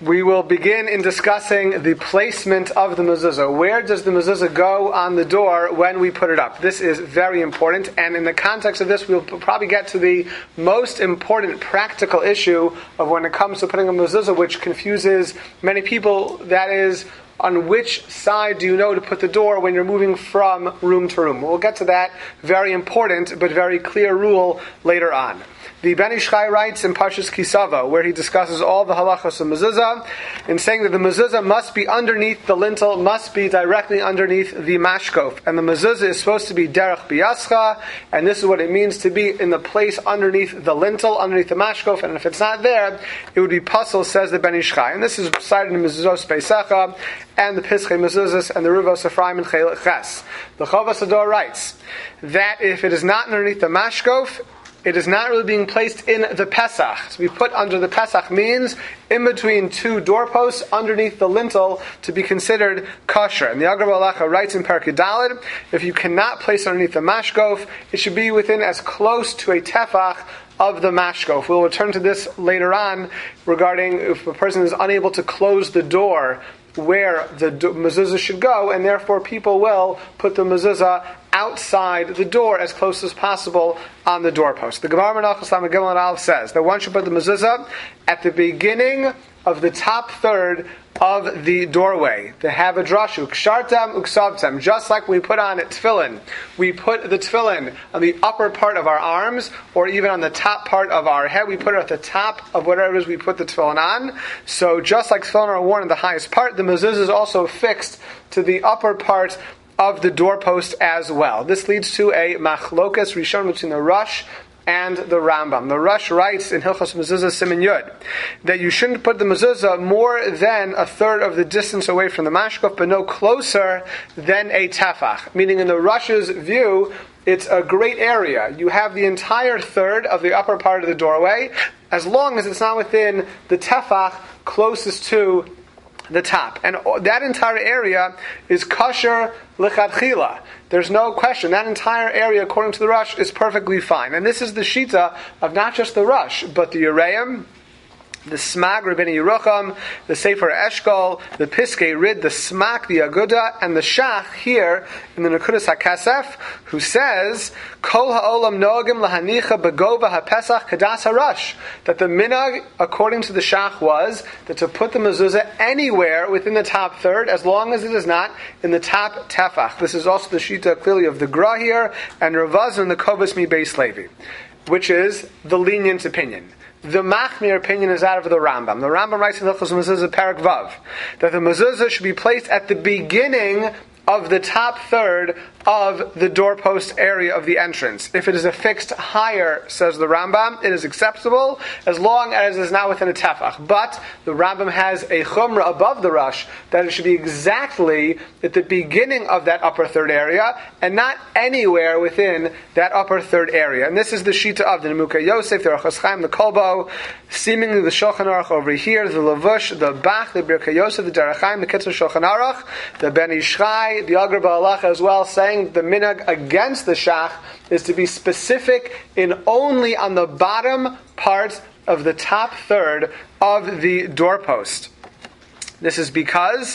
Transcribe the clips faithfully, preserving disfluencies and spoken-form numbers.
We will begin in discussing the placement of the mezuzah. Where does the mezuzah go on the door when we put it up? This is very important, and in the context of this, we'll probably get to the most important practical issue of when it comes to putting a mezuzah, which confuses many people. That is, on which side do you know to put the door when you're moving from room to room? We'll get to that very important but very clear rule later on. The Ben Ish Chai writes in Parshas Kisava, where he discusses all the halachos of mezuzah, in saying that the mezuzah must be underneath the lintel, must be directly underneath the mashkof. And the mezuzah is supposed to be derech biyascha, and this is what it means to be in the place underneath the lintel, underneath the mashkof, and if it's not there, it would be puzzle, says the Ben Ish Chai. And this is cited in Mezuzos Peisecha, and the Pischei Mezuzahs, and the Ruvos Ephraim and Chelik Ches. The Chovas Hador writes that if it is not underneath the mashkof, it is not really being placed in the Pesach. So we put under the Pesach means in between two doorposts underneath the lintel to be considered kosher. And the Agar Balacha writes in Perek Daled, if you cannot place underneath the mashkof, it should be within as close to a tefach of the mashkof. We'll return to this later on regarding if a person is unable to close the door where the mezuzah should go, and therefore people will put the mezuzah outside the door as close as possible on the doorpost. The Gemara Menachos Lamed Gimel Aleph says that one should put the mezuzah at the beginning of the top third of the doorway. The Havadrashu, Kshartem Uksavtem, just like we put on tefillin. We put the tefillin on the upper part of our arms, or even on the top part of our head. We put it at the top of whatever it is we put the tefillin on. So just like tefillin are worn in the highest part, the mezuzah is also fixed to the upper part of the doorpost as well. This leads to a machlokas rishon between the Rosh and the Rambam. The Rosh writes in Hilchos Mezuzah Siman Yud that you shouldn't put the mezuzah more than a third of the distance away from the mashkof, but no closer than a tefach. Meaning, in the Rosh's view, it's a great area. You have the entire third of the upper part of the doorway, as long as it's not within the tefach closest to the top. And that entire area is kosher lichatchila. There's no question. That entire area, according to the Rosh, is perfectly fine. And this is the shita of not just the Rosh, but the Yereim, the Smag Rabbeinu Yerucham, the Sefer Eshkol, the Piskei Rid, the Smak, the Aguda, and the Shach here in the Nekudas HaKesef, who says, Kol ha'olam noagim lahanicha begova ha'pesach kadas ha'rush, that the minhag, according to the Shach, was that to put the mezuzah anywhere within the top third, as long as it is not in the top tefach. This is also the shita clearly of the Gra here, and Ravaz and the Kovas mi Beis Levi, which is the lenient opinion. The Machmir opinion is out of the Rambam. The Rambam writes in Hilchos Mezuzah Perek Vav that the mezuzah should be placed at the beginning of the top third of the doorpost area of the entrance. If it is affixed higher, says the Rambam, it is acceptable as long as it is not within a tefach. But the Rambam has a chumrah above the Rosh that it should be exactly at the beginning of that upper third area and not anywhere within that upper third area. And this is the shita of the Nemuka Yosef, the Orchos Chaim, the Kolbo, seemingly the Shulchan Aruch over here, the Lavush, the Bach, the Birkei Yosef, the Derech Chaim, the Kitzur Shulchan Aruch, the Ben Ish Chai, the Agar Balacha as well, saying the minhag against the Shach is to be specific in only on the bottom part of the top third of the doorpost. This is because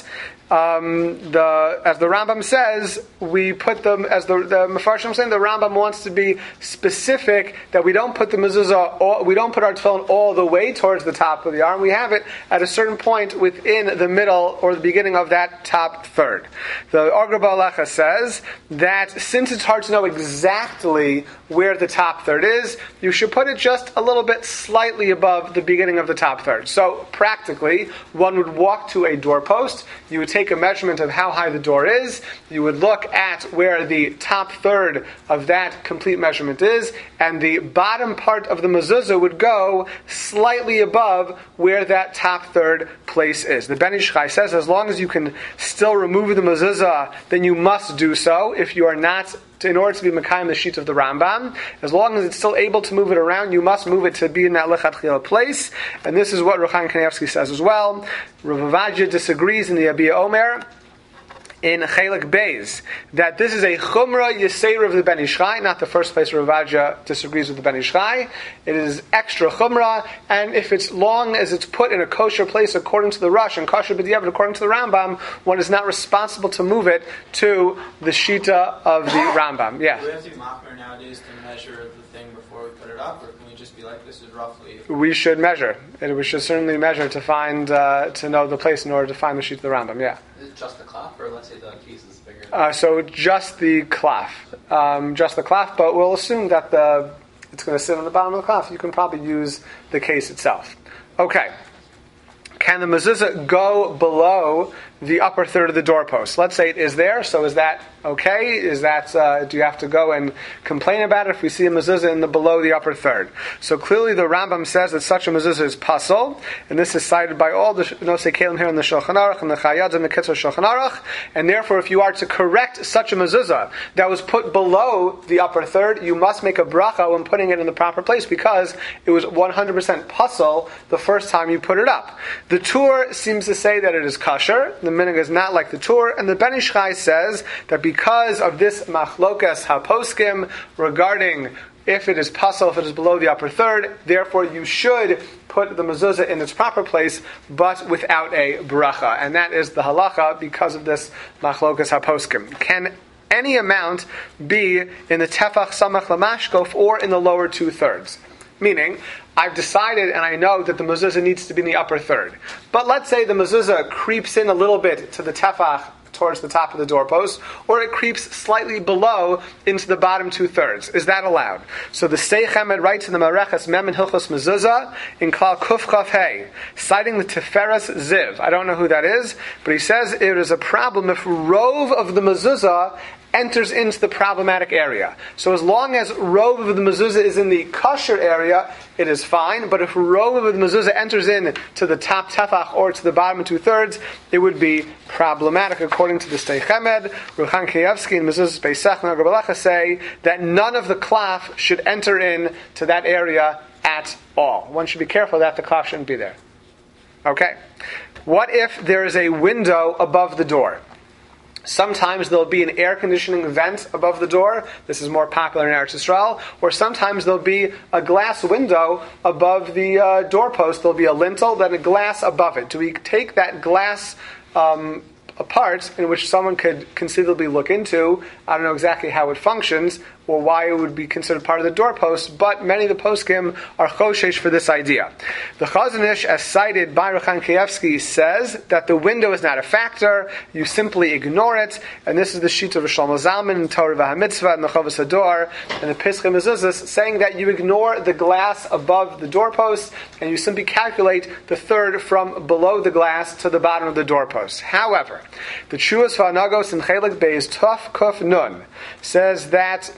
Um, the as the Rambam says, we put them, as the, the Mefarshim saying, the Rambam wants to be specific that we don't put the mezuzah, all, we don't put our tefillin all the way towards the top of the arm. We have it at a certain point within the middle or the beginning of that top third. The Agar Balacha says that since it's hard to know exactly where the top third is, you should put it just a little bit slightly above the beginning of the top third. So practically, one would walk to a doorpost, you would take take a measurement of how high the door is, you would look at where the top third of that complete measurement is, and the bottom part of the mezuzah would go slightly above where that top third place is. The Ben Ish Chai says as long as you can still remove the mezuzah, then you must do so. If you are not, in order to be Mekayim the sheet of the Rambam, as long as it's still able to move it around, you must move it to be in that lechatchila place. And this is what Ruchaim Kanievsky says as well. Rav Avadya disagrees in the Abiyah Omer. in Chelik Beis that this is a Chumra Yisera of the Ben Ish Chai, not the first place where Rav Adja disagrees with the Ben Ish Chai. It is extra Chumra, and if it's long as it's put in a kosher place according to the Rush and kosher b'diavad according to the Rambam, one is not responsible to move it to the Shita of the Rambam. Yeah. Do we have to be machmir nowadays to measure the thing before we put it up, or can we just be like, this is roughly? We should measure. And we should certainly measure to find uh, to know the place in order to find the Shita of the Rambam. Yeah. Is it just the cloth, or let's say the piece is bigger? Uh, so just the cloth, um, just the cloth. But we'll assume that the it's going to sit on the bottom of the cloth. You can probably use the case itself. Okay. Can the mezuzah go below the upper third of the doorpost? Let's say it is there. So is that okay? Is that uh, do you have to go and complain about it if we see a mezuzah in the below the upper third? So clearly the Rambam says that such a mezuzah is pasul, and this is cited by all the Nosei Kelim here in the Shulchan Aruch and the Chayad and the Kitzur Shulchan Aruch. And therefore, if you are to correct such a mezuzah that was put below the upper third, you must make a bracha when putting it in the proper place because it was one hundred percent pasul the first time you put it up. The Tur seems to say that it is kosher. The minhag is not like the Tur, and the Ben Ish Chai says that because of this machlokas haposkim regarding if it is pasul, if it is below the upper third, therefore you should put the mezuzah in its proper place, but without a bracha, and that is the halacha because of this machlokas haposkim. Can any amount be in the tefach samach lamashkof or in the lower two thirds? Meaning, I've decided and I know that the mezuzah needs to be in the upper third. But let's say the mezuzah creeps in a little bit to the tefach towards the top of the doorpost, or it creeps slightly below into the bottom two thirds. Is that allowed? So the Sdei Chemed writes in the Mareches Mem and Hilchos Mezuzah in Klal Kuf Chaf Hey, citing the Tiferes Ziv. I don't know who that is, but he says it is a problem if rove of the mezuzah enters into the problematic area. So as long as rove of the mezuzah is in the kosher area, it is fine. But if rove of the mezuzah enters in to the top tefach or to the bottom two thirds, it would be problematic. According to the Sdei Chemed, Ruchan Kievsky and Mezuzah Beisach and Agarbalacha say that none of the cloth should enter in to that area at all. One should be careful that the cloth shouldn't be there. Okay. What if there is a window above the door? Sometimes there'll be an air conditioning vent above the door. This is more popular in Eretz Yisrael. Or sometimes there'll be a glass window above the uh, doorpost. There'll be a lintel, then a glass above it. Do we take that glass um, apart, in which someone could conceivably look into? I don't know exactly how it functions, or why it would be considered part of the doorpost, but many of the poskim are choshesh for this idea. The Chazon Ish, as cited by Ruchan Kievsky, says that the window is not a factor, you simply ignore it, and this is the sheet of Shlomo Zalman in Torah VaHaMitzvah and the Chovos Hador and the Pesach Mezuzos, saying that you ignore the glass above the doorpost, and you simply calculate the third from below the glass to the bottom of the doorpost. However, the Shuas V'Anagos in Chelik Beis Tov Kuf Nun says that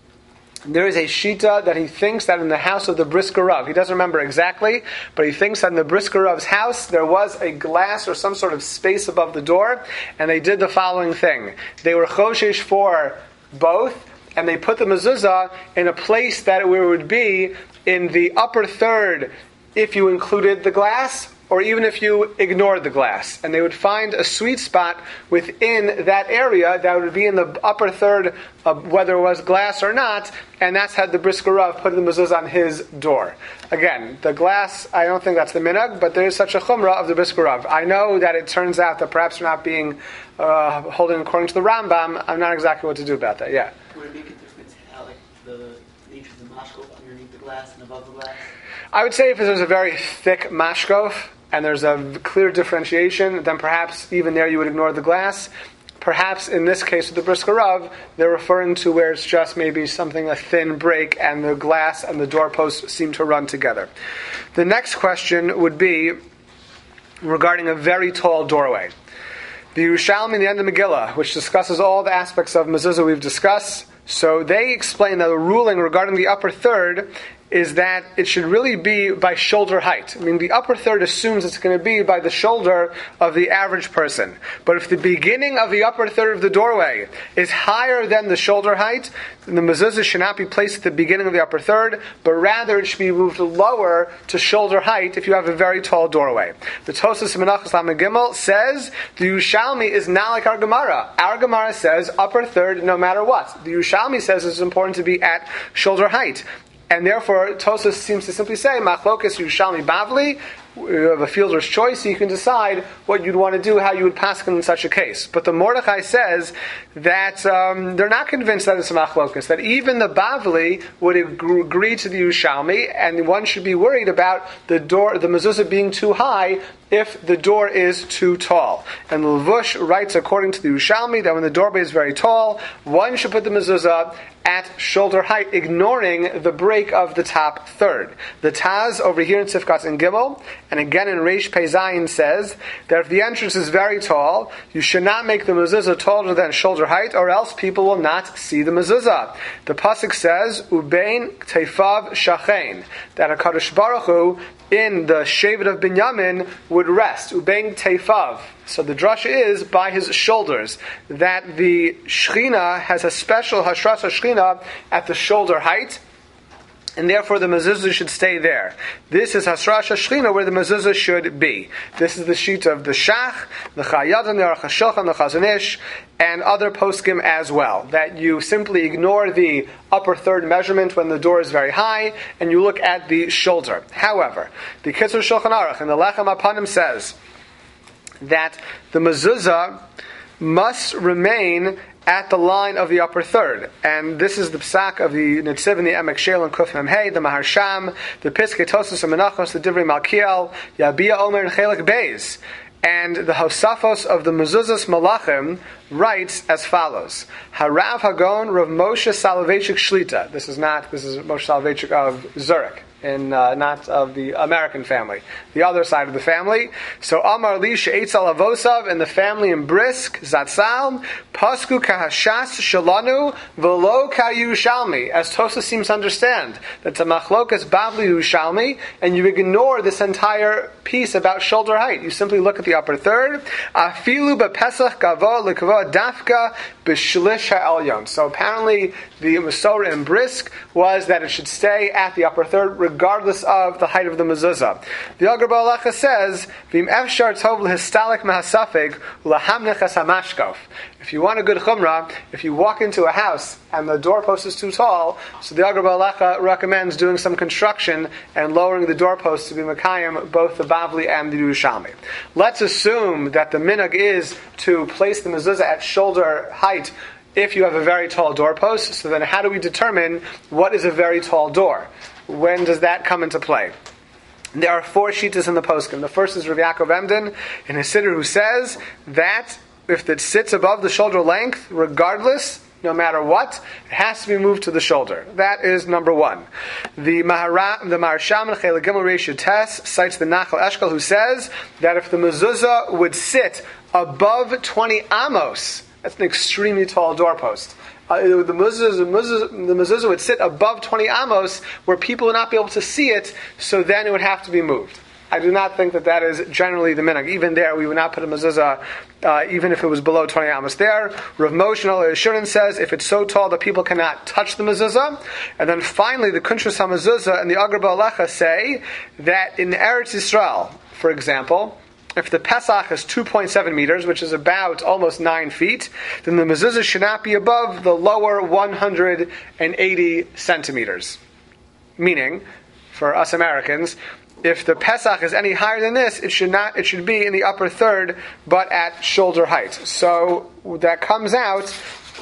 there is a shita that he thinks that in the house of the Brisker Rav, he doesn't remember exactly, but he thinks that in the Brisker Rav's house there was a glass or some sort of space above the door, and they did the following thing. They were choshesh for both, and they put the mezuzah in a place that it would be in the upper third if you included the glass, or even if you ignored the glass. And they would find a sweet spot within that area that would be in the upper third, of whether it was glass or not, and that's how the Brisker Rav put the mezuzah on his door. Again, the glass, I don't think that's the minhag, but there is such a chumrah of the Brisker Rav. I know that it turns out that perhaps we're not being uh, holding according to the Rambam. I'm not exactly what to do about that, yeah. Would it make a difference how, like, the nature of the mashkov underneath the glass and above the glass? I would say if there's a very thick mashkov, and there's a clear differentiation, then perhaps even there you would ignore the glass. Perhaps in this case with the Brisker Rav, they're referring to where it's just maybe something, a thin break, and the glass and the doorpost seem to run together. The next question would be regarding a very tall doorway. The Yerushalmi in the end of Megillah, which discusses all the aspects of mezuzah we've discussed, so they explain that the ruling regarding the upper third is that it should really be by shoulder height. I mean, the upper third assumes it's going to be by the shoulder of the average person. But if the beginning of the upper third of the doorway is higher than the shoulder height, then the mezuzah should not be placed at the beginning of the upper third, but rather it should be moved lower to shoulder height if you have a very tall doorway. The Tosas Menachos Lamed Gimel says the Yerushalmi is not like our Gemara. Our Gemara says upper third no matter what. The Yerushalmi says it's important to be at shoulder height. And therefore, Tosas seems to simply say, Machlokas Yerushalmi Bavli, you have a fielder's choice, so you can decide what you'd want to do, how you would paskin in such a case. But the Mordechai says that um, they're not convinced that it's a machlokas, that even the Bavli would agree to the Yerushalmi, and one should be worried about the door, the mezuzah being too high if the door is too tall. And Levush writes, according to the Yerushalmi, that when the doorway is very tall, one should put the mezuzah at shoulder height, ignoring the break of the top third. The Taz over here in Sifkat and Gimel, and again in Reish Pei Zayin, says that if the entrance is very tall, you should not make the mezuzah taller than shoulder height, or else people will not see the mezuzah. The pasuk says, "Ubein teifav shachein," that a Kadosh Baruch Hu in the Shevet of Binyamin would rest. Ubein teifav. So the drasha is by his shoulders, that the Shechina has a special Hashras Shechina at the shoulder height, and therefore the mezuzah should stay there. This is Hasrash Shechina, where the mezuzah should be. This is the sheet of the Shach, the Chayadim, the Aruch HaShulchan, the Chazon Ish, and other poskim as well. That you simply ignore the upper third measurement when the door is very high, and you look at the shoulder. However, the Kitzur Shulchan Aruch and the Lechem Apanim says that the mezuzah must remain at the line of the upper third. And this is the psak of the Netziv and the Emek Shel and Kuf Mem Hey, the Maharsham, the Piskei Tosas and Menachos, the Divrei Malkiel, Yabia Omer and Chelik Beis. And the Hosafos of the Mezuzahs Malachim writes as follows: Harav Hagon Rav Moshe Soloveitchik Shlita. This is not, this is Moshe Soloveitchik of Zurich, and uh, not of the American family, the other side of the family. So Amar Li She'etzal Avosav, and the family in Brisk, Zatzal, Pasku Kahashas Shalanu, Velo Kayushalmi. As Tosas seems to understand, that's a Machlokas Bavli Yushalmi, and you ignore this entire piece about shoulder height. You simply look at the upper third. Afilu Bepesach Gavo Lekavo Dafka B'Shlish Ha'elyon. So apparently the Masorah in Brisk was that it should stay at the upper third, regardless of the height of the mezuzah. The Agar Ba'alacha says, "V'im efshar tov lehistalik mahasafig lahamnechas hamashkof." If you want a good chumrah, if you walk into a house and the doorpost is too tall, so the Agar Ba'alacha recommends doing some construction and lowering the doorpost to be mekayim both the Bavli and the Yerushalmi. Let's assume that the minhag is to place the mezuzah at shoulder height if you have a very tall doorpost. So then how do we determine what is a very tall door? When does that come into play? There are four shitas in the poskim. The first is Rav Yaakov Emden in his Siddur, who says that if it sits above the shoulder length, regardless, no matter what, it has to be moved to the shoulder. That is number one. The Mahara, the Maharsham and Chelik Gimel Reish Tes cites the Nachal Eshkol, who says that if the mezuzah would sit above twenty amos, that's an extremely tall doorpost. Uh, the, mezuzah, the, mezuzah, the mezuzah would sit above twenty amos, where people would not be able to see it, so then it would have to be moved. I do not think that that is generally the minhag. Even there, we would not put a mezuzah, uh, even if it was below twenty amos there. Rav Moshe Shurin says if it's so tall that people cannot touch the mezuzah. And then finally, the Kuntrus HaMezuzah and the Agar Ba'alecha say that in Eretz Yisrael, for example, if the Pesach is two point seven meters, which is about almost nine feet, then the mezuzah should not be above the lower one hundred eighty centimeters. Meaning, for us Americans, if the Pesach is any higher than this, it should not. It should be in the upper third, but at shoulder height. So that comes out.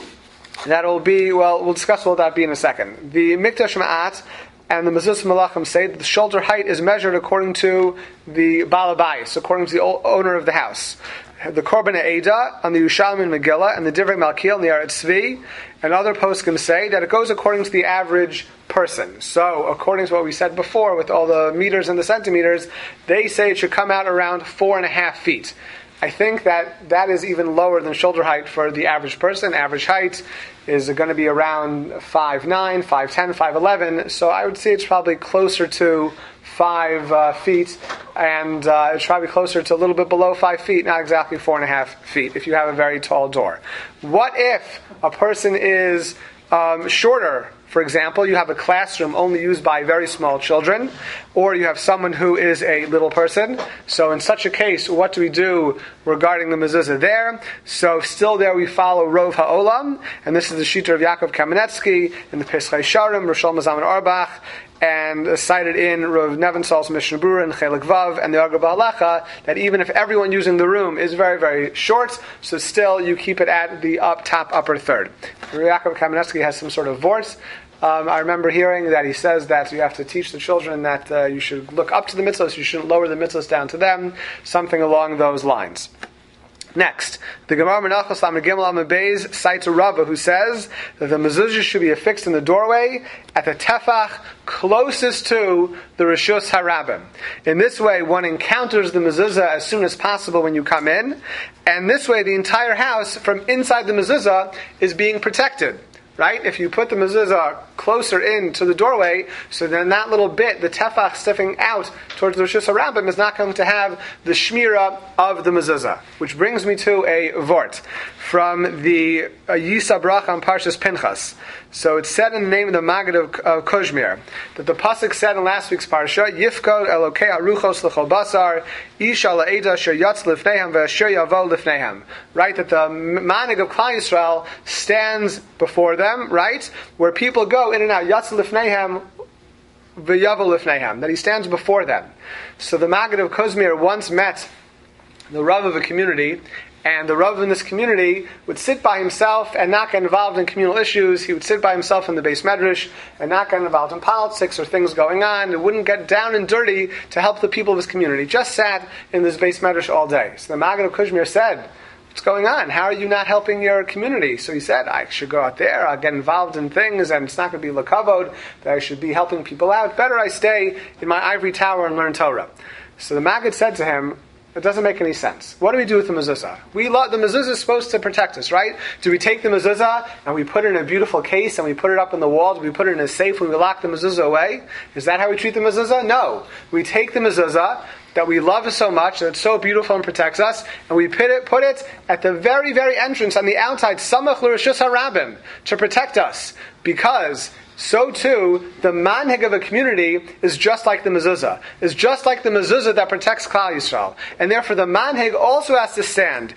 That will be, well, we'll discuss what that be in a second. The Mikdash Ma'at and the Mezuzah Malachim say that the shoulder height is measured according to the Baal Habayis, according to the owner of the house. The Korban Eidah on the Yerushalmi and Megillah, and the Divrei Malkiel and the Eretz Tzvi, and other poskim say that it goes according to the average person. So, according to what we said before, with all the meters and the centimeters, they say it should come out around four and a half feet. I think that that is even lower than shoulder height for the average person. Average height is going to be around five nine, five ten, five eleven. So I would say it's probably closer to five uh, feet, and uh, it's probably closer to a little bit below five feet, not exactly four and a half feet, if you have a very tall door. What if a person is um, shorter? For example, you have a classroom only used by very small children, or you have someone who is a little person. So in such a case, what do we do regarding the mezuzah there? So still there we follow Rov HaOlam, and this is the Shita of Yaakov Kamenetsky in the Pesachai Sharim, Roshal Mazaman Arbach, and cited in Rav Nevensal's Mishnah Berurah and Chelik Vav and the Arga Ba'alecha, that even if everyone using the room is very, very short, so still you keep it at the up top upper third. Rav Yaakov Kamenetsky has some sort of vorts. Um, I remember hearing that he says that you have to teach the children that uh, you should look up to the mitzvahs, you shouldn't lower the mitzvahs down to them, something along those lines. Next, the Gemara Menachos Lamed Gimel Amud Beis cites a Rabbah who says that the mezuzah should be affixed in the doorway at the tefach closest to the Rishus Harabim. In this way, one encounters the mezuzah as soon as possible when you come in, and this way the entire house from inside the mezuzah is being protected. Right? If you put the mezuzah closer in to the doorway, so then that little bit, the tefach sticking out towards the Rishus Harabim, is not going to have the shmira of the mezuzah. Which brings me to a vort from the uh, Yisa Bracha on Parshas Pinchas. So it's said in the name of the Maggid of uh, Kozhmir that the pasuk said in last week's parsha, Yifkod Elokei Aruchos L'chol Basar Isha La'eda Asher Yatz Lifneihem Ve'asher Yavo Lifneihem. Right, that the Manig of Klal Yisrael stands before them, right, where people go in and out, Yatz Lifneihem Ve'yavo Lifneihem, that he stands before them. So the Maggid of Kozhmir once met the Rav of a community, and the Rav in this community would sit by himself and not get involved in communal issues. He would sit by himself in the Beis Medrash and not get involved in politics or things going on. It wouldn't get down and dirty to help the people of his community. Just sat in this Beis Medrash all day. So the Maggid of Kozhmir said, what's going on? How are you not helping your community? So he said, I should go out there, I'll get involved in things, and it's not going to be lakavod, that I should be helping people out. Better I stay in my ivory tower and learn Torah. So the Maggid said to him, it doesn't make any sense. What do we do with the mezuzah? We lo- the mezuzah is supposed to protect us, right? Do we take the mezuzah and we put it in a beautiful case and we put it up in the wall? Do we put it in a safe and we lock the mezuzah away? Is that how we treat the mezuzah? No. We take the mezuzah that we love so much, that it's so beautiful and protects us, and we put it, put it at the very, very entrance on the outside, Samach l'Rishus Harabim, to protect us. Because so too, the manhig of a community is just like the mezuzah, is just like the mezuzah that protects Klal Yisrael, and therefore the manhig also has to stand.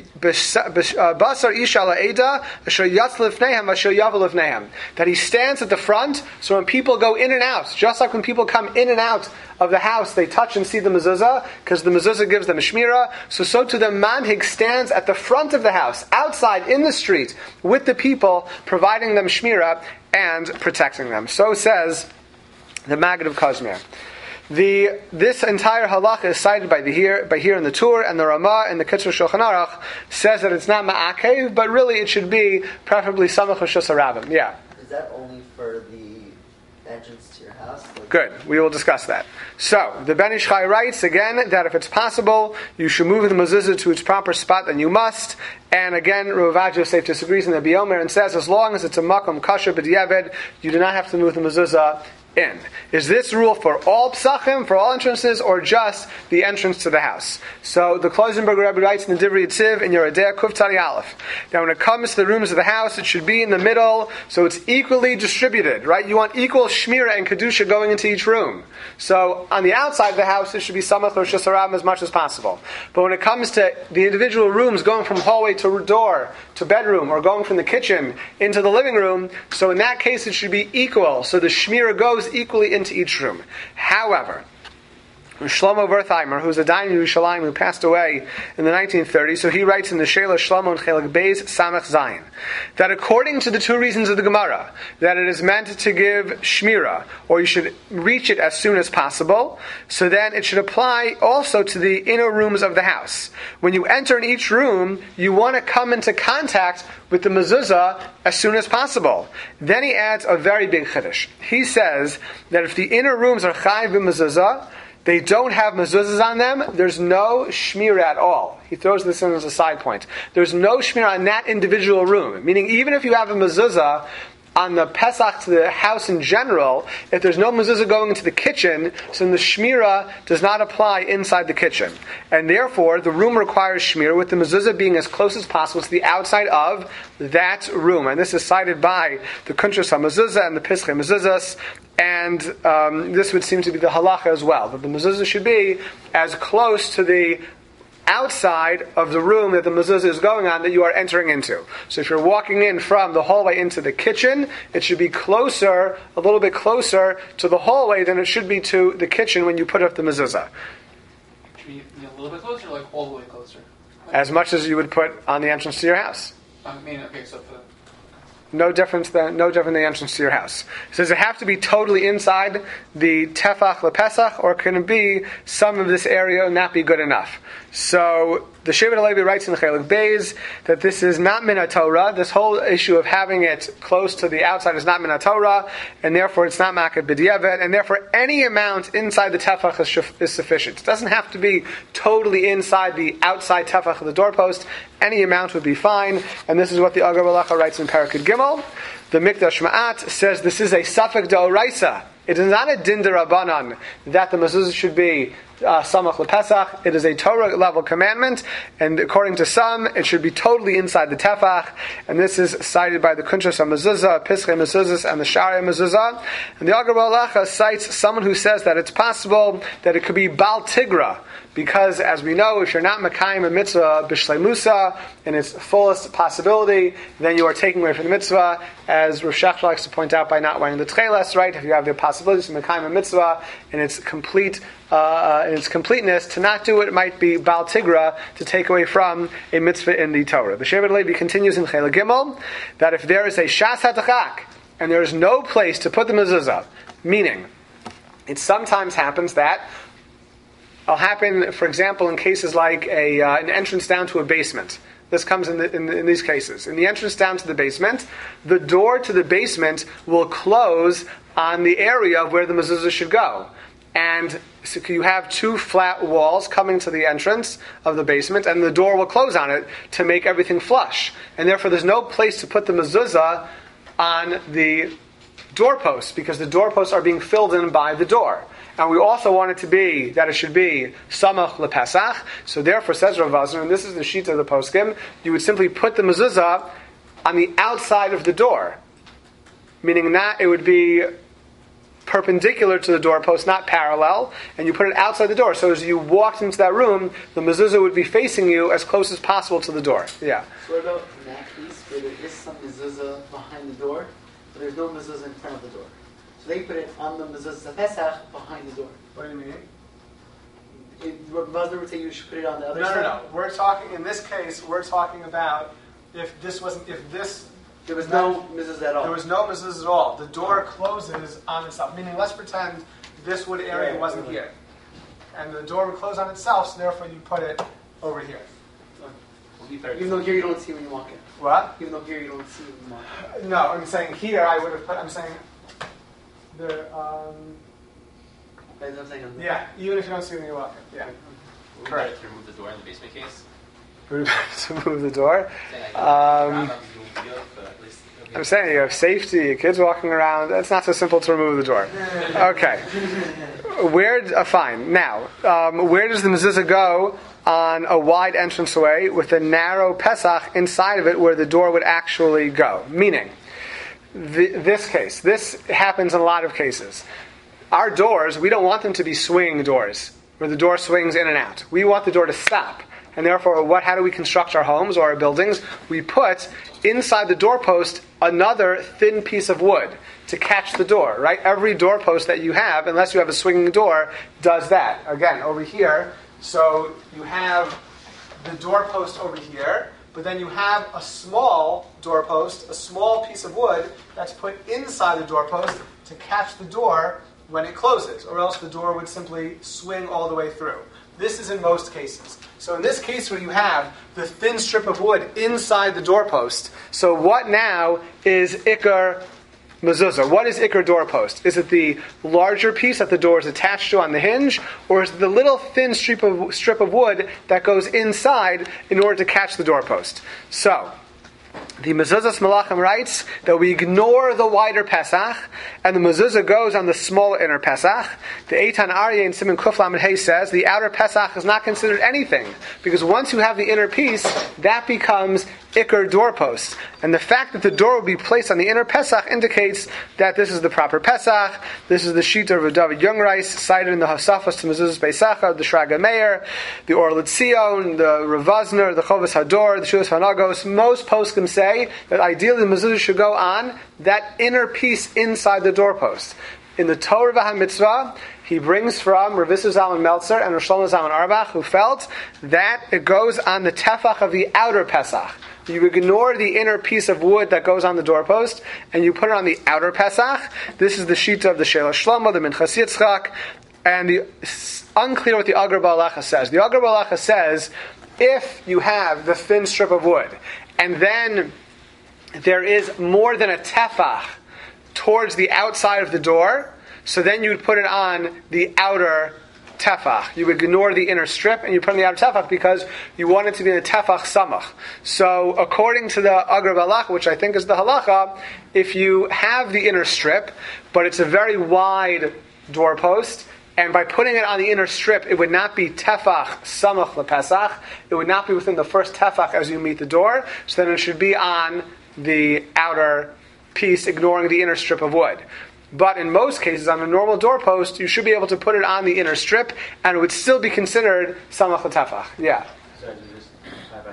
Basar isha la'eda asher yatz lifneihem asher yavel lifneihem, that he stands at the front, so when people go in and out, just like when people come in and out of the house, they touch and see the mezuzah, because the mezuzah gives them a shmira. So so too the manhig stands at the front of the house, outside in the street, with the people, providing them shmira and protecting them. So says the Maggid of Kozhmir. The this entire halacha is cited by the here by here in the Tur, and the Ramah in the Kitzur Shulchan Aruch says that it's not ma'akev, but really it should be preferably samach Rishus Harabim. Yeah. Is that only for the entrance to your house? Like Good. We will discuss that. So the Ben Ish Chai writes again that if it's possible, you should move the mezuzah to its proper spot, then you must. And again, Rav Avad Yosef disagrees in the Biomer and says, as long as it's a makom kasher b'diavad, you do not have to move the mezuzah in. Is this rule for all psachim, for all entrances, or just the entrance to the house? So the Kloisenberg Rebbe writes in the Divrei Yitziv in Yerodea Kuf Tzadi Aleph. Now when it comes to the rooms of the house, it should be in the middle, so it's equally distributed, right? You want equal shmira and kedusha going into each room. So on the outside of the house, it should be samach Rishus Harabim as much as possible. But when it comes to the individual rooms, going from hallway to door to bedroom, or going from the kitchen into the living room, so in that case it should be equal, so the shmira goes equally into each room. However, Shlomo Wertheimer, who's a Dayan in Yerushalayim who passed away in the nineteen thirties, so he writes in the Sheila Shlomo and Chelik Beis Samach Zayin, that according to the two reasons of the Gemara, that it is meant to give shmira, or you should reach it as soon as possible, so then it should apply also to the inner rooms of the house. When you enter in each room, you want to come into contact with the mezuzah as soon as possible. Then he adds a very big chiddush. He says that if the inner rooms are chayiv b'mezuzah, they don't have mezuzahs on them, there's no shmira at all. He throws this in as a side point. There's no shmira on that individual room. Meaning, even if you have a mezuzah on the Pesach to the house in general, if there's no mezuzah going into the kitchen, so then the shmira does not apply inside the kitchen. And therefore, the room requires shmira, with the mezuzah being as close as possible to the outside of that room. And this is cited by the Kuntres HaMezuzah and the Pischei Mezuzahs. And um, this would seem to be the halacha as well, that the mezuzah should be as close to the outside of the room that the mezuzah is going on that you are entering into. So if you're walking in from the hallway into the kitchen, it should be closer, a little bit closer to the hallway than it should be to the kitchen when you put up the mezuzah. Should be a little bit closer, or like all the way closer? As much as you would put on the entrance to your house. I mean, okay, so for No difference than no different than the entrance to your house. So does it have to be totally inside the tefach lepesach, or can it be some of this area and not be good enough? So the Shevet HaLevi writes in Chelik Beis that this is not min Torah. This whole issue of having it close to the outside is not min Torah, and therefore it's not maked b'diavad, and therefore any amount inside the tefach is, is sufficient. It doesn't have to be totally inside the outside tefach of the doorpost. Any amount would be fine, and this is what the Agar Balacha writes in Parakid Gimel. The Mikdash Ma'at says this is a Safek D'Oraisa. It is not a Din D'Rabbanan that the mezuzah should be uh, Samach LePesach. It is a Torah level commandment, and according to some, it should be totally inside the Tefach. And this is cited by the Kuntres HaMezuzah, Pischei Mezuzahs, and the Sharia Mezuzah. And the Agar Balacha cites someone who says that it's possible that it could be Bal Tigra, because, as we know, if you're not Mekayim a mitzvah b'shleimusa in its fullest possibility, then you are taking away from the mitzvah, as Rav Shach likes to point out by not wearing the tcheles, right? If you have the possibility to Mekayim a mitzvah in its complete, uh, in its completeness, to not do it, it might be Bal Tigra, to take away from a mitzvah in the Torah. The Shevet HaLevi continues in Chelik Gimel that if there is a Shas HaTachak, and there is no place to put the mezuzah, meaning, it sometimes happens that will happen, for example, in cases like a uh, an entrance down to a basement. This comes in, the, in, the, in these cases. In the entrance down to the basement, the door to the basement will close on the area where the mezuzah should go. And so you have two flat walls coming to the entrance of the basement, and the door will close on it to make everything flush. And therefore there's no place to put the mezuzah on the doorposts, because the doorposts are being filled in by the door. And we also want it to be, that it should be Samach LePesach. So therefore, says Rav Vazner, and this is the sheet of the poskim, you would simply put the mezuzah on the outside of the door. Meaning not, it would be perpendicular to the doorpost, not parallel, and you put it outside the door. So as you walked into that room, the mezuzah would be facing you as close as possible to the door. Yeah. So what about in that case, where there is some mezuzah behind the door, but there's no mezuzah in front of the door? So they put it on the mezuzah Pesach behind the door. What do you mean? It, Vazner would say you should put it on the other No, side. no, no. We're talking, in this case, we're talking about if this wasn't, if this... There was no mezuzah at all. There was no mezuzah at all. The door closes on itself. Meaning, let's pretend this wood area Yeah, wasn't yeah. here. And the door would close on itself, so therefore you put it over here. Even though here you don't see when you walk in. What? Even though here you don't see when you walk in. No, I'm saying here I would have put, I'm saying... The, um, That's what I'm saying. yeah, even if you don't see when you walk in. Yeah. Would we Correct. like to remove the door in the basement case? To move the door. Saying I Um, can um, do it, but at least it'll be- I'm saying you have safety, your kids walking around. It's not so simple to remove the door. Okay. Where? Uh, fine. Now, um, where does the mezuzah go on a wide entranceway with a narrow Pesach inside of it where the door would actually go? Meaning, the, this case, this happens in a lot of cases. Our doors, we don't want them to be swinging doors where the door swings in and out. We want the door to stop. And therefore, what? How do we construct our homes or our buildings? We put inside the doorpost another thin piece of wood to catch the door, right? Every doorpost that you have, unless you have a swinging door, does that. Again, over here, so you have the doorpost over here, but then you have a small doorpost, a small piece of wood that's put inside the doorpost to catch the door when it closes, or else the door would simply swing all the way through. This is in most cases. So in this case where you have the thin strip of wood inside the doorpost, so what now is Ikar mezuzah. What is ikar doorpost? Is it the larger piece that the door is attached to on the hinge, or is it the little thin strip of, strip of wood that goes inside in order to catch the doorpost? So, the Mezuzah's Malachim writes that we ignore the wider Pesach, and the Mezuzah goes on the smaller inner Pesach. The Eitan Aryeh in Simon Kuf Lamed Hey says the outer Pesach is not considered anything, because once you have the inner piece, that becomes Ikar doorpost. And the fact that the door will be placed on the inner Pesach indicates that this is the proper Pesach. This is the Shita of David Youngreis, cited in the Hosafos to Mezuzah's Beisachar, the Shraga Meir, the Or L'Tzion, the Rav Vazner, the Chovas Hador, the Shulas Hanagos. Most poskim say that ideally the Mezuzah should go on that inner piece inside the doorpost. In the Torah VaHaMitzvah, he brings from Rav Yisrael Zalman Meltzer and Rosh Shlomo Zalman Auerbach, who felt that it goes on the tefach of the outer Pesach. You ignore the inner piece of wood that goes on the doorpost, and you put it on the outer Pesach. This is the Shita of the Shelah Shlomo, the Minchas Yitzchak, and the, it's unclear what the Agar Balacha says. The Agar Balacha says, if you have the thin strip of wood, and then there is more than a tefach towards the outside of the door, so then you would put it on the outer tefach. You would ignore the inner strip and you put it on the outer tefach because you want it to be in a tefach samach. So according to the Agar Balacha, which I think is the halacha, if you have the inner strip, but it's a very wide doorpost, and by putting it on the inner strip, it would not be tefach samach lepesach. It would not be within the first tefach as you meet the door. So then it should be on the outer piece, ignoring the inner strip of wood. But in most cases, on a normal doorpost, you should be able to put it on the inner strip, and it would still be considered samach letefach. Yeah. Sorry, to just clarify.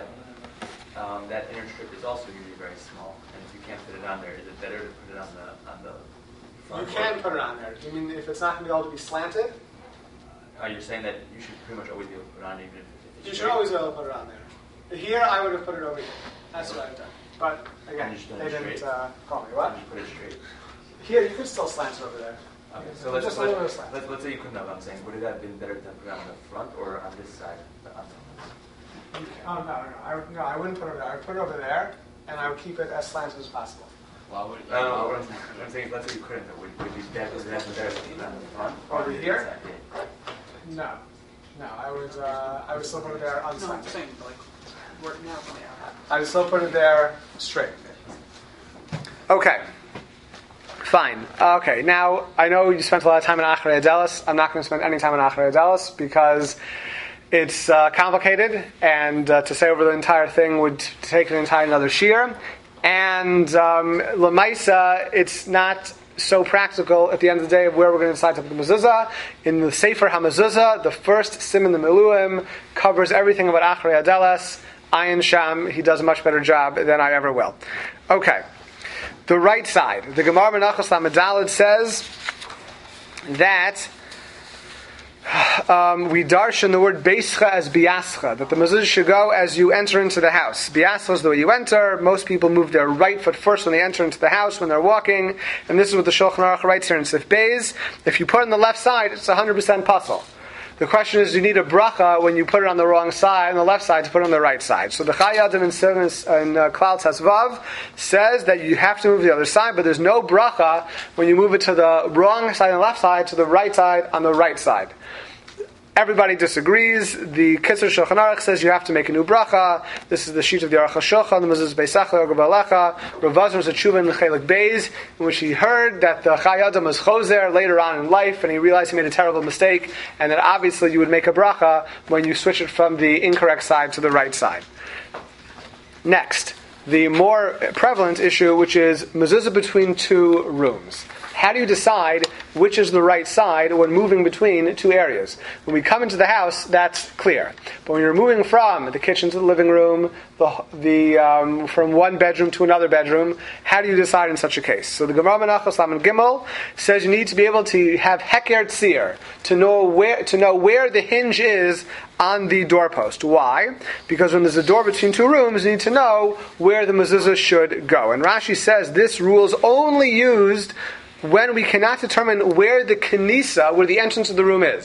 Um, that inner strip is also usually very small, and if you can't fit it on there, is it better to put it on the on the front? You can put it on there. You mean if it's not going to be able to be slanted? Are you saying that you should pretty much always be able to put it on, even if it's You straight? should always be able to put it on there. Here, I would have put it over here. That's what I've done. But again, You just done they it didn't straight. uh, call me. What? Just put it straight. Here, you could still slant it over there. Okay, so let's, Just a let's, little bit of slant. let's, let's say you couldn't have. I'm saying, would it have been better to put it on the front or on this side? On the, Oh no, no, I would, no, I wouldn't put it over there. I would put it over there, and I would keep it as slanted as possible. Why would you? Uh, what I'm saying, what I'm saying is, let's say you couldn't. Would, would you better, would it have been better to put it on the front or Over on the here? inside? Yeah. No, no, I would, uh, I would still put it there No, I'm unslanted. saying, like, working out from the outside. I would still put it there straight. Okay. Fine. Okay, now, I know you spent a lot of time in Achrei Adelis. I'm not going to spend any time in Achrei Adelis because it's uh, complicated, and uh, to say over the entire thing would t- take an entire another shiur. And um, Lamaisa, it's not so practical at the end of the day of where we're going to decide to put the mezuzah. In the Sefer HaMezuzah, the first Siman the Miluim covers everything about Achrei Adelis. Ayin Sham, he does a much better job than I ever will. Okay. The right side. The Gemara Menachos Lamed Daled says that um, we darshan the word beischa as biascha, that the mezuzah should go as you enter into the house. Biascha is the way you enter. Most people move their right foot first when they enter into the house, when they're walking. And this is what the Shulchan Aruch writes here in Sif Beis. If you put it on the left side, it's one hundred percent puzzle. The question is, do you need a bracha when you put it on the wrong side, on the left side, to put it on the right side? So the Chayadim in, in uh, Klal Tzvav says that you have to move the other side, but there's no bracha when you move it to the wrong side on the left side, to the right side on the right side. Everybody disagrees. The Kitzur Shulchan Aruch says you have to make a new bracha. This is the sheet of the Aruch HaShulchan, the Mezuzah Beisachar, Agar Balacha. Rav Vazner's a tshuva in the Chelik Beis, in which he heard that the Chayadim was chozer later on in life, and he realized he made a terrible mistake, and that obviously you would make a bracha when you switch it from the incorrect side to the right side. Next, the more prevalent issue, which is mezuzah between two rooms. How do you decide which is the right side when moving between two areas? When we come into the house, that's clear. But when you're moving from the kitchen to the living room, the, the um, from one bedroom to another bedroom, how do you decide in such a case? So the Gemara Menachos Lamed Gimel says you need to be able to have heker tzir, to know where to know where the hinge is on the doorpost. Why? Because when there's a door between two rooms, you need to know where the mezuzah should go. And Rashi says this rule is only used when we cannot determine where the kanisa, where the entrance of the room is.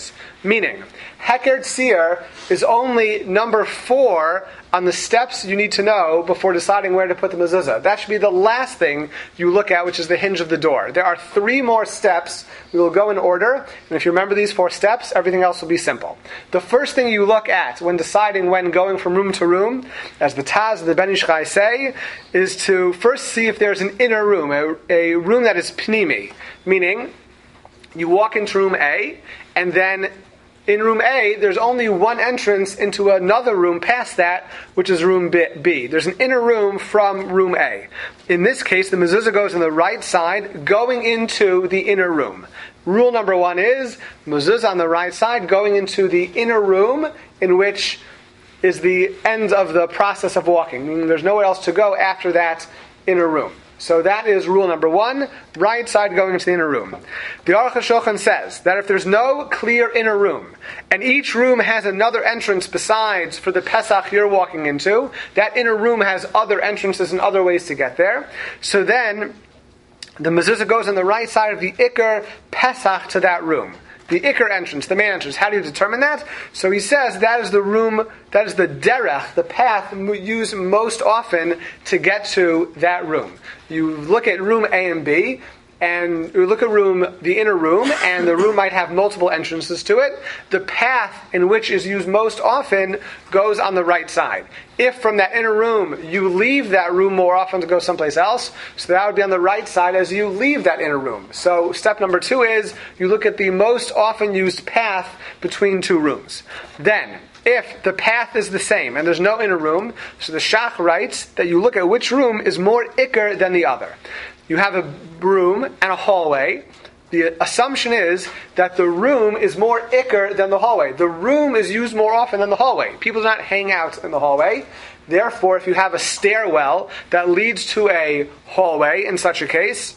Meaning, Heker Tzir is only number four on the steps you need to know before deciding where to put the mezuzah. That should be the last thing you look at, which is the hinge of the door. There are three more steps. We will go in order, and if you remember these four steps, everything else will be simple. The first thing you look at when deciding when going from room to room, as the Taz and the Ben Ish Chai say, is to first see if there's an inner room, a, a room that is pnimi, meaning you walk into room A, and then in room A, there's only one entrance into another room past that, which is room B. There's an inner room from room A. In this case, the mezuzah goes on the right side, going into the inner room. Rule number one is, mezuzah on the right side, going into the inner room, in which is the end of the process of walking, meaning there's nowhere else to go after that inner room. So that is rule number one, right side going into the inner room. The Aruch HaShulchan says that if there's no clear inner room, and each room has another entrance besides for the Pesach you're walking into, that inner room has other entrances and other ways to get there, so then the mezuzah goes on the right side of the Iker Pesach to that room. The Iker entrance, the main entrance. How do you determine that? So he says that is the room, that is the derech, the path used most often to get to that room. You look at room A and B, and you look at room, the inner room, and the room might have multiple entrances to it. The path in which is used most often goes on the right side. If from that inner room you leave that room more often to go someplace else, so that would be on the right side as you leave that inner room. So step number two is you look at the most often used path between two rooms. Then, if the path is the same and there's no inner room, so the Shach writes that you look at which room is more Iker than the other. You have a room and a hallway. The assumption is that the room is more Iker than the hallway. The room is used more often than the hallway. People do not hang out in the hallway. Therefore, if you have a stairwell that leads to a hallway in such a case,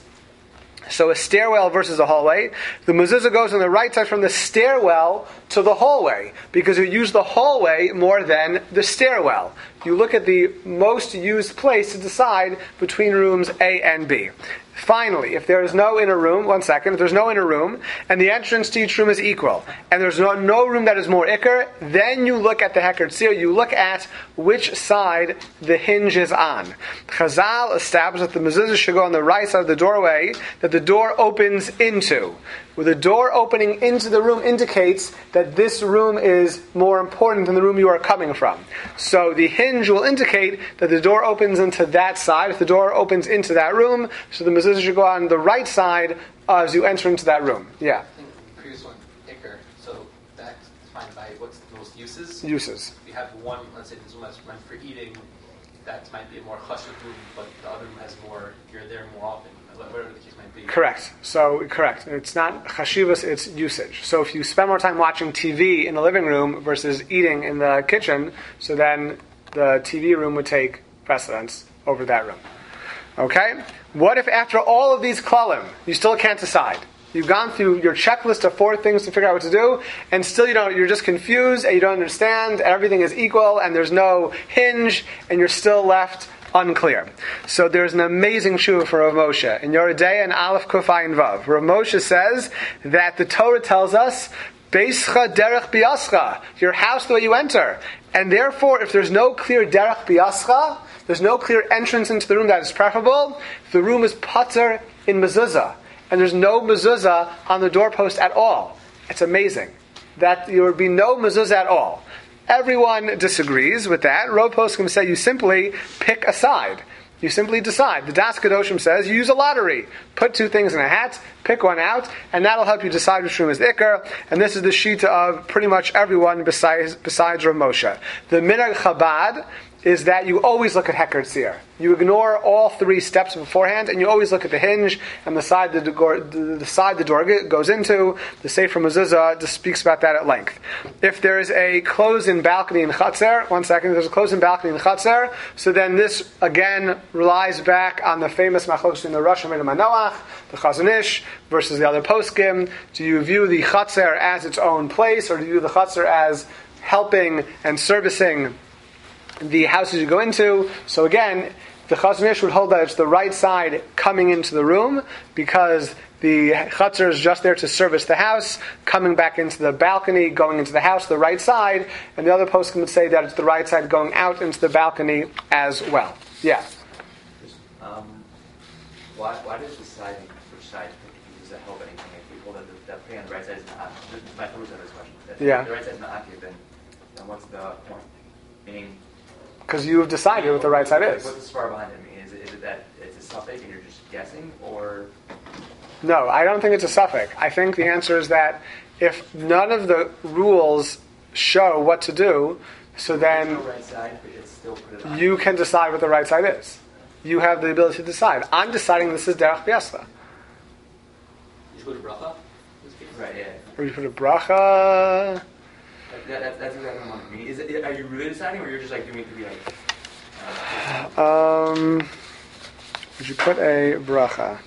so a stairwell versus a hallway, the mezuzah goes on the right side from the stairwell to the hallway, because you use the hallway more than the stairwell. You look at the most used place to decide between rooms A and B. Finally, if there is no inner room, one second, if there's no inner room, and the entrance to each room is equal, and there's no, no room that is more Iker, then you look at the Heker Tzir, you look at which side the hinge is on. Chazal established that the mezuzah should go on the right side of the doorway, that the door opens into. Where the door opening into the room indicates that this room is more important than the room you are coming from. So the hinge will indicate that the door opens into that side. If the door opens into that room, so the mezuzah should go on the right side uh, as you enter into that room. Yeah? I think the previous one, Iker, so that's defined by what's the most uses. Uses. We have one, let's say this one that's meant for eating, that might be a more chashuv room, but the other room has more, you're there more often, whatever the case might be. Correct. So, correct. It's not chashivas, it's usage. So if you spend more time watching T V in the living room versus eating in the kitchen, so then the T V room would take precedence over that room. Okay? What if after all of these klalim, you still can't decide? You've gone through your checklist of four things to figure out what to do, and still you don't, you're just confused, and you don't understand, and everything is equal, and there's no hinge, and you're still left unclear. So there's an amazing shuvah for Rav Moshe. In Yoredeya and Aleph Kuf Ayin Vav, Rav Moshe says that the Torah tells us, Beischa derech biascha, your house the way you enter. And therefore, if there's no clear derech biascha, there's no clear entrance into the room that is preferable, the room is pater in mezuzah. And there's no mezuzah on the doorpost at all. It's amazing that there would be no mezuzah at all. Everyone disagrees with that. Rav Poskim say you simply pick a side. You simply decide. The Das Kedoshim says you use a lottery. Put two things in a hat, pick one out, and that'll help you decide which room is Iker. And this is the shita of pretty much everyone besides besides Rav Moshe. The Minhag Chabad is that you always look at Heker Tzir. You ignore all three steps beforehand, and you always look at the hinge and the side the, door, the side the door goes into. The Sefer Mezuzah just speaks about that at length. If there is a closed-in balcony in Chatzar, one second, there's a closed-in balcony in Chatzar, so then this again relies back on the famous machlokes in the Rosh Hashanah Manoach, the Chazon Ish versus the other poskim. Do you view the Chatzar as its own place, or do you view the Chatzar as helping and servicing the houses you go into? So again, the Chazon Ish would hold that it's the right side coming into the room, because the the chutzner is just there to service the house, coming back into the balcony, going into the house, the right side, and the other poskim would say that it's the right side going out into the balcony as well. Yeah. Um, why, why does deciding which side to pick does that help anything? If we hold that the, that pay on the right side is not, this is my first question. If Yeah. the right side is not active, then, then what's the point? Meaning, Because you have decided what the right side like, is. what's the svar behind it? I mean, is it, is it that it's a suffix and you're just guessing, or? No, I don't think it's a suffix. I think the answer is that if none of the rules show what to do, so then There's no right side, but it's still put it on. you can decide what the right side is. You have the ability to decide. I'm deciding this is derech biasla. You should go to bracha. in this case? Right, yeah. Or you put a bracha. That, that, that's exactly what I'm wondering. Is it, are you really deciding, or you're just like doing it to be like? Uh, Um, would you put a bracha?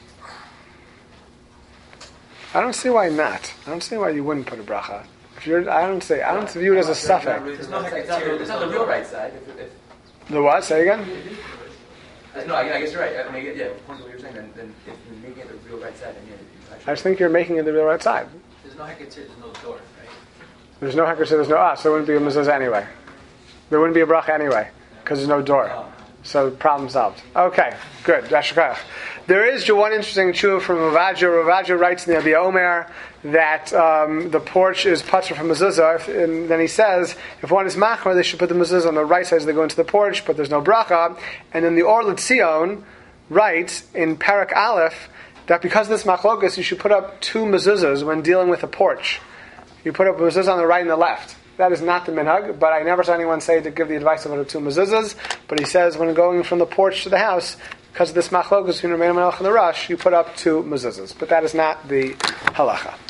I don't see why not. I don't see why you wouldn't put a bracha. If you're, I don't see. I don't view it as a it's not suffix. really the right side. It's not the- it's not the real right side. If, if, The what? Say again. Uh, no, I, I guess you're right. I mean, yeah, according to what you're saying, then, then if you're making it the real right side, then yeah, you actually. I just think you're making it the real right side. There's no heketzir, there's no door, right? There's no heker, so there's no ah, so it wouldn't be a mezuzah anyway. There wouldn't be a bracha anyway, because there's no door. So problem solved. Okay, good. Yashikach. There is one interesting tshuva from Ravaja. Ravaja writes in the Abi Omer that um, the porch is patur from mezuzah, and then he says if one is machmer, they should put the mezuzah on the right side as they go into the porch, but there's no bracha. And then the Or L'Tzion writes in Parak Aleph that because of this machlokas, you should put up two mezuzahs when dealing with a porch. You put up a mezuzah on the right and the left. That is not the minhag, but I never saw anyone say to give the advice of two mezuzahs. But he says when going from the porch to the house, because of this machlokas between Rameinu Melech and the Rush, you put up two mezuzahs. But that is not the halacha.